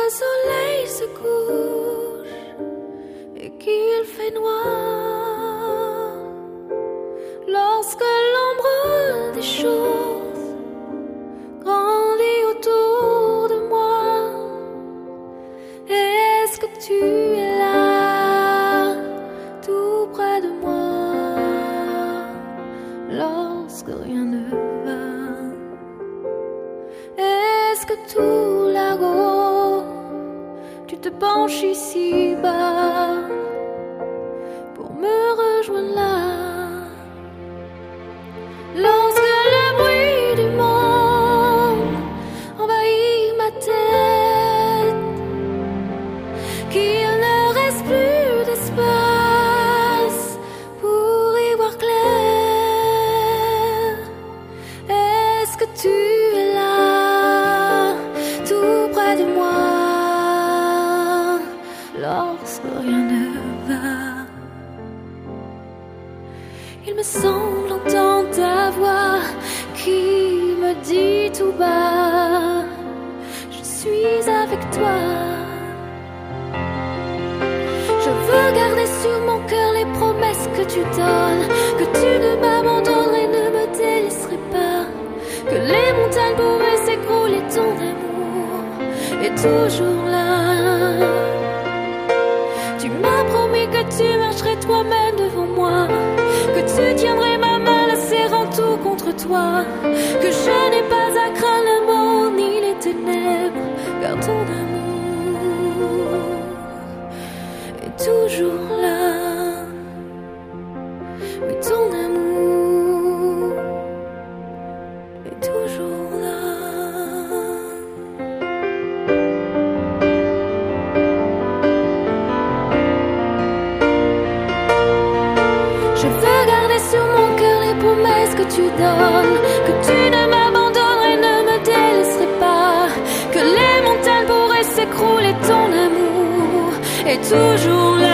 soleil se couche et qu'il fait noir, lorsque l'ombre des choses grandit autour de moi, est-ce que tu es là, tout près de moi, lorsque rien ne va? Est-ce que tout là-haut, tu te penches ici-bas pour me rejoindre là? Lorsque le bruit du monde envahit ma tête, qu'il ne reste plus d'espace pour y voir clair, est-ce que tu es là, tout près de moi, lorsque rien ne va? Il me semble entendre ta voix qui me dit tout bas, je suis avec toi. Je veux garder sur mon cœur les promesses que tu donnes, que tu ne m'abandonnerais, ne me délaisserais pas, que les montagnes pourraient s'écrouler, ton amour est toujours là. Tu m'as promis que tu marcherais toi-même devant moi, que tu tiendrais ma main, la serrant tout contre toi, que je n'ai pas à craindre la mort ni les ténèbres, car ton amour est toujours là. Oui, ton amour est toujours là. Je veux garder sur mon cœur les promesses que tu donnes, que tu ne m'abandonnerais, ne me délaisserais pas, que les montagnes pourraient s'écrouler, ton amour est toujours là.